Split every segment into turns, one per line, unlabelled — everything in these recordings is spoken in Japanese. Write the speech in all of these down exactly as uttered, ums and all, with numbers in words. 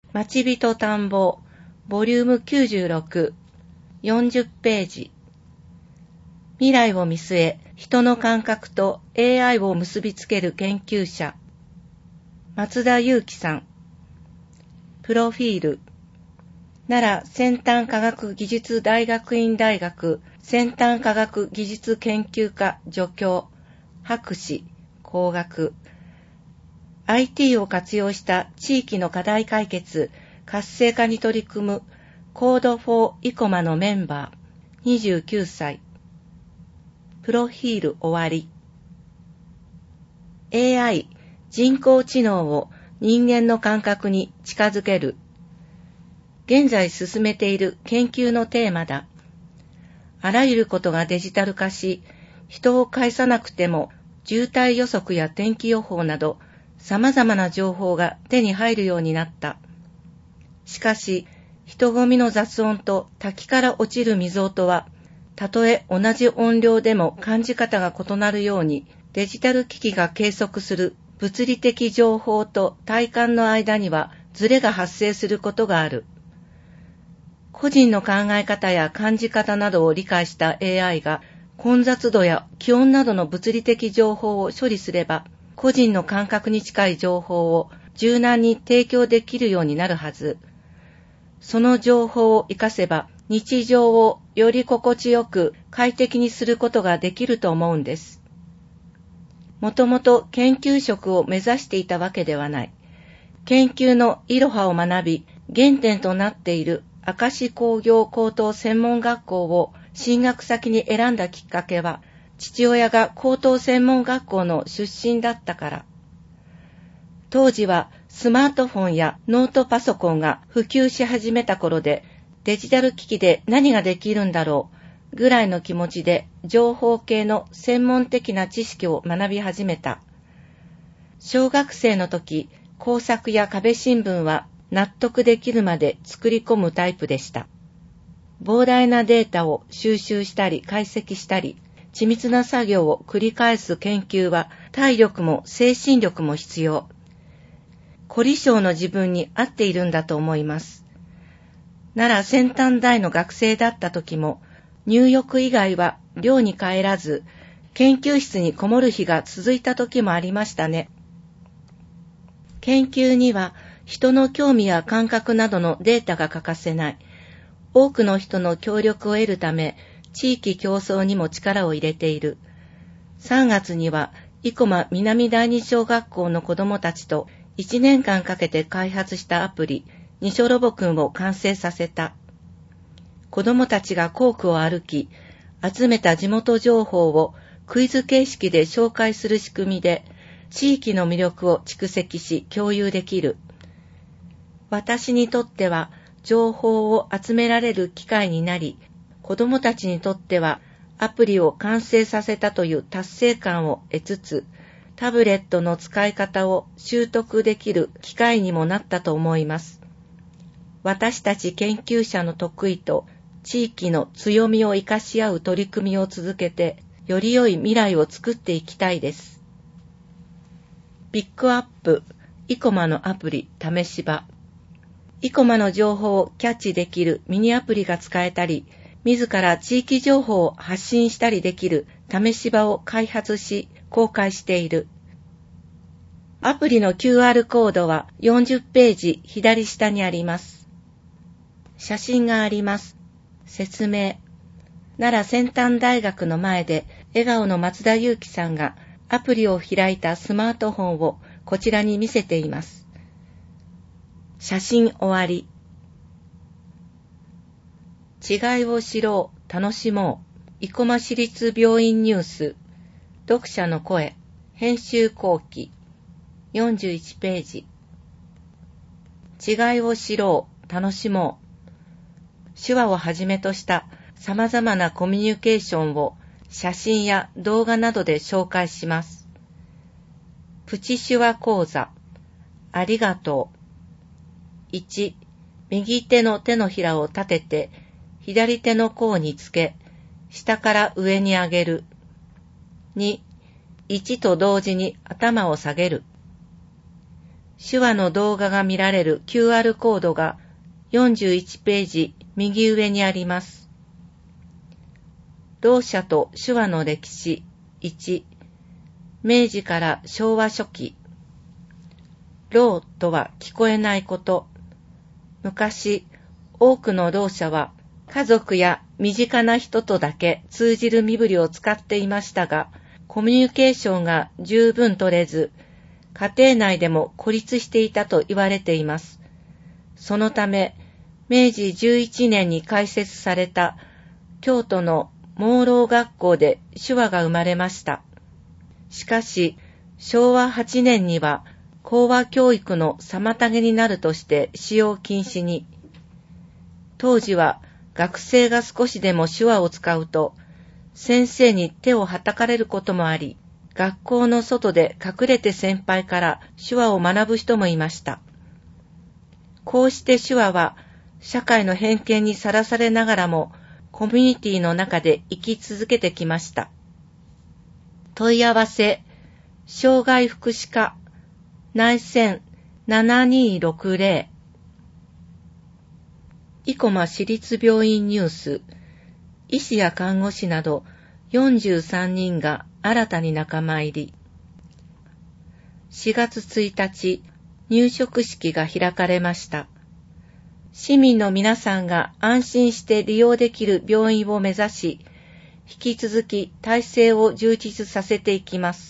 町人探訪ボリュームきゅうじゅうろく、よんじゅっページ。未来を見据え、人の感覚と エーアイ を結びつける研究者。松田祐樹さん。プロフィール。奈良先端科学技術大学院大学先端科学技術研究科助教、博士、工学。アイティー を活用した地域の課題解決、活性化に取り組むコードフォーイコマのメンバー、にじゅうきゅうさい。プロフィール終わり。エーアイ、人工知能を人間の感覚に近づける。現在進めている研究のテーマだ。あらゆることがデジタル化し、人を介さなくても渋滞予測や天気予報など様々な情報が手に入るようになった。しかし、人混みの雑音と滝から落ちる水音は、たとえ同じ音量でも感じ方が異なるように、デジタル機器が計測する物理的情報と体感の間にはズレが発生することがある。個人の考え方や感じ方などを理解した エーアイ が混雑度や気温などの物理的情報を処理すれば、個人の感覚に近い情報を柔軟に提供できるようになるはず。その情報を活かせば、日常をより心地よく快適にすることができると思うんです。もともと研究職を目指していたわけではない。研究のいろはを学び、原点となっている明石工業高等専門学校を進学先に選んだきっかけは、父親が高等専門学校の出身だったから。当時はスマートフォンやノートパソコンが普及し始めた頃で、デジタル機器で何ができるんだろうぐらいの気持ちで情報系の専門的な知識を学び始めた。小学生の時、工作や壁新聞は納得できるまで作り込むタイプでした。膨大なデータを収集したり解析したり、緻密な作業を繰り返す研究は体力も精神力も必要。凝り性の自分に合っているんだと思います。奈良先端大の学生だった時も、入浴以外は寮に帰らず、研究室にこもる日が続いた時もありましたね。研究には人の興味や感覚などのデータが欠かせない。多くの人の協力を得るため、地域競争にも力を入れている。さんがつには、生駒南第二小学校の子どもたちといちねんかんかけて開発したアプリ、にしょロボくんを完成させた。子どもたちが校区を歩き、集めた地元情報をクイズ形式で紹介する仕組みで、地域の魅力を蓄積し共有できる。私にとっては、情報を集められる機会になり、子どもたちにとってはアプリを完成させたという達成感を得つつ、タブレットの使い方を習得できる機会にもなったと思います。私たち研究者の得意と地域の強みを生かし合う取り組みを続けて、より良い未来を作っていきたいです。ピックアップ、生駒のアプリ試し場。生駒の情報をキャッチできるミニアプリが使えたり、自ら地域情報を発信したりできる試し場を開発し、公開している。アプリの キューアール コードはよんじゅっページ左下にあります。写真があります。説明。奈良先端大学の前で笑顔の松田祐樹さんがアプリを開いたスマートフォンをこちらに見せています。写真終わり。違いを知ろう、楽しもう。生駒市立病院ニュース。読者の声。編集後期。よんじゅういちページ。違いを知ろう、楽しもう。手話をはじめとした様々なコミュニケーションを写真や動画などで紹介します。プチ手話講座。ありがとう。いち、右手の手のひらを立てて、左手の甲につけ、下から上に上げる。に、いちと同時に頭を下げる。 手話の動画が見られる キューアール コードがよんじゅういちページ右上にあります。ろう者と手話の歴史いち、明治から昭和初期。ろうとは聞こえないこと。昔、多くのろう者は家族や身近な人とだけ通じる身振りを使っていましたが、コミュニケーションが十分取れず、家庭内でも孤立していたと言われています。そのため、明治じゅういちねんに開設された京都の盲ろう学校で手話が生まれました。しかし、しょうわはちねんには口話教育の妨げになるとして使用禁止に。当時は学生が少しでも手話を使うと、先生に手をはたかれることもあり、学校の外で隠れて先輩から手話を学ぶ人もいました。こうして手話は社会の偏見にさらされながらもコミュニティの中で生き続けてきました。問い合わせ、障害福祉課、内線ななにーろくぜろ、生駒市立病院ニュース、医師や看護師などよんじゅうさんにんが新たに仲間入り。しがつついたち、入職式が開かれました。市民の皆さんが安心して利用できる病院を目指し、引き続き体制を充実させていきます。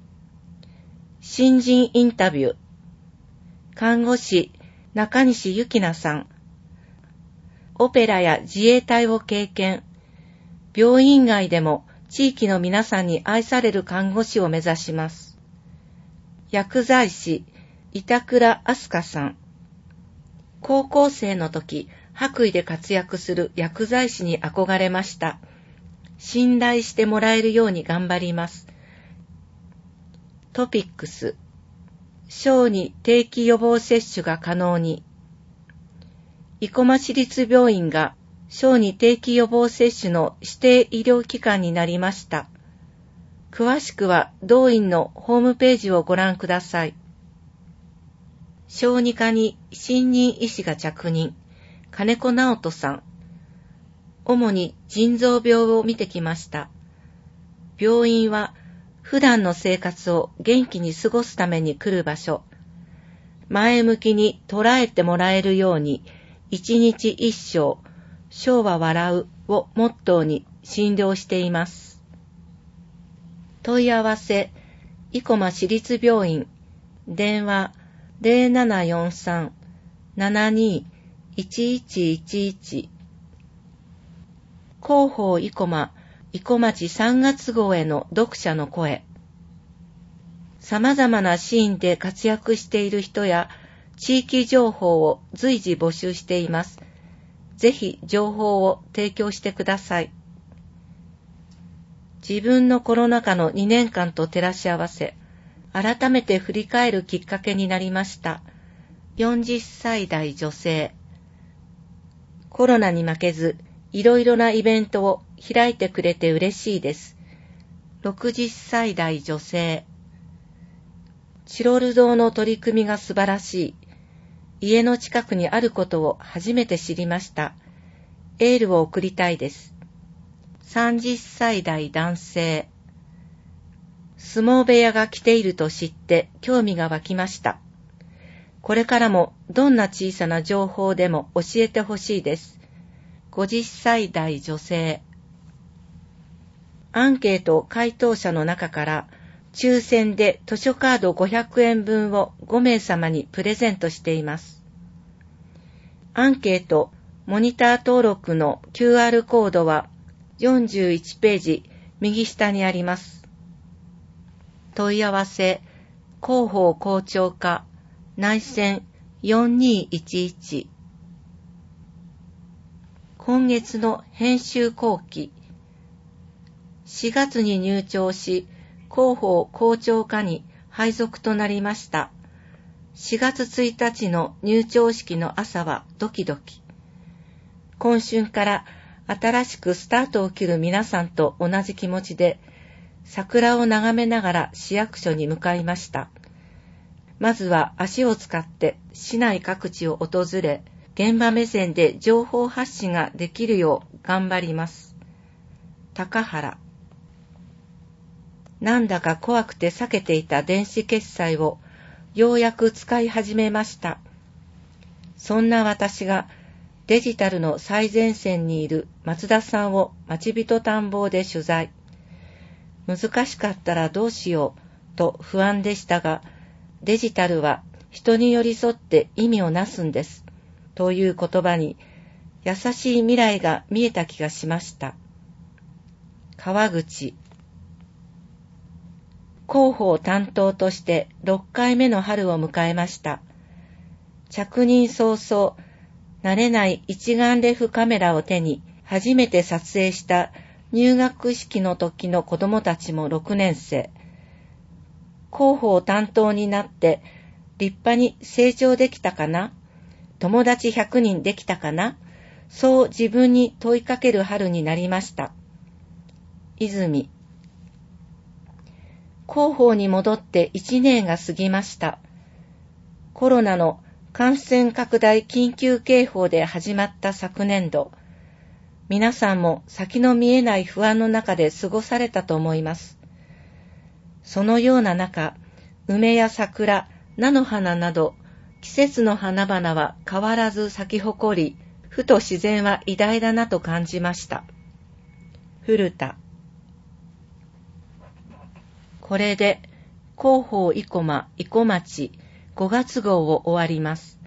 新人インタビュー。看護師中西ゆきなさん。オペラや自衛隊を経験。病院外でも地域の皆さんに愛される看護師を目指します。薬剤師板倉飛鳥さん。高校生の時、白衣で活躍する薬剤師に憧れました。信頼してもらえるように頑張ります。トピックス。小児定期予防接種が可能に。生駒市立病院が小児定期予防接種の指定医療機関になりました。詳しくは同院のホームページをご覧ください。小児科に新任医師が着任。金子直人さん。主に腎臓病を見てきました。病院は普段の生活を元気に過ごすために来る場所。前向きに捉えてもらえるように、一日一生、生は笑うをモットーに診療しています。問い合わせ、生駒市立病院、電話ゼロななよんさん ななにいちいちいちいち。広報生駒、生駒町さんがつ号への読者の声。様々なシーンで活躍している人や地域情報を随時募集しています。ぜひ情報を提供してください。自分のコロナ禍のにねんかんと照らし合わせ、改めて振り返るきっかけになりました。よんじゅっさい代女性。コロナに負けず、いろいろなイベントを開いてくれて嬉しいです。ろくじゅっさい代女性。チロル堂の取り組みが素晴らしい。家の近くにあることを初めて知りました。エールを送りたいです。さんじゅっさい代男性。相撲部屋が来ていると知って興味が湧きました。これからもどんな小さな情報でも教えてほしいです。ごじゅっさい代女性。アンケート回答者の中から抽選で図書カードごひゃくえんぶんをごめいさまにプレゼントしています。アンケート、モニター登録の キューアール コードはよんじゅういちページ右下にあります。問い合わせ、広報校長課、内線よんにいちいち。今月の編集後期。しがつに入庁し、広報校長課に配属となりました。しがつついたちの入庁式の朝はドキドキ。今春から新しくスタートを切る皆さんと同じ気持ちで、桜を眺めながら市役所に向かいました。 まずは足を使って市内各地を訪れ、現場目線で情報発信ができるよう頑張ります。高原。なんだか怖くて避けていた電子決済をようやく使い始めました。そんな私がデジタルの最前線にいる松田さんを町人探訪で取材。難しかったらどうしようと不安でしたが、デジタルは人に寄り添って意味をなすんですという言葉に優しい未来が見えた気がしました。川口。広報担当としてろっかいめの春を迎えました。着任早々、慣れない一眼レフカメラを手に初めて撮影した入学式の時の子供たちもろくねん生。広報担当になって立派に成長できたかな？友達ひゃくにんできたかな？そう自分に問いかける春になりました。泉。広報に戻っていちねんが過ぎました。コロナの感染拡大緊急警報で始まった昨年度、皆さんも先の見えない不安の中で過ごされたと思います。そのような中、梅や桜、菜の花など、季節の花々は変わらず咲き誇り、ふと自然は偉大だなと感じました。古田。これで、広報生駒生駒町ごがつ号を終わります。